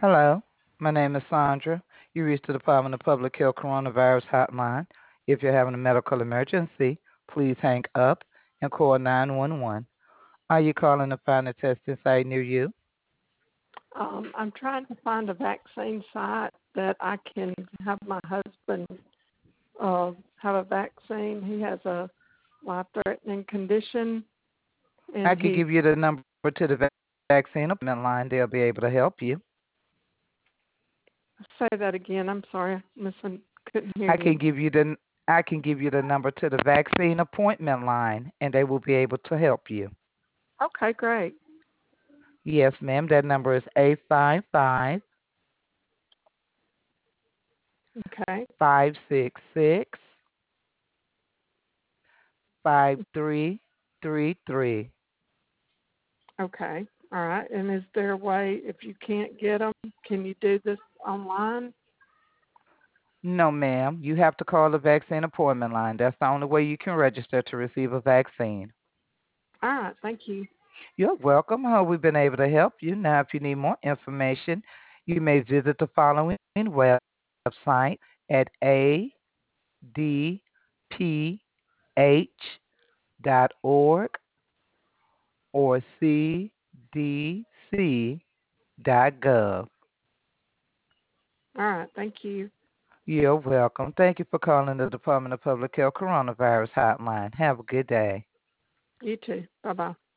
Hello, my name is Sandra. You reached the Department of Public Health Coronavirus Hotline. If you're having a medical emergency, please hang up and call 911. Are you calling to find a testing site near you? I'm trying to find a vaccine site that I can have my husband have a vaccine. He has a life-threatening condition, I and can he give you the number to the vaccine appointment line. They'll be able to help you. say that again. I'm sorry, couldn't hear I you. can give you the I can give you the number to the vaccine appointment line, and they will be able to help you. Okay, great. Yes, ma'am. That number is 855 Okay, 566 5333. okay, all right. And is there a way, if you can't get them, can you do this online? No, ma'am. You have to call the vaccine appointment line. That's the only way you can register to receive a vaccine. All right, thank you. You're welcome. How we've been able to help you. Now, if you need more information, you may visit the following website at adph.org or cdc.gov. All right, thank you. You're welcome. Thank you for calling the Department of Public Health Coronavirus Hotline. Have a good day. You too. Bye bye.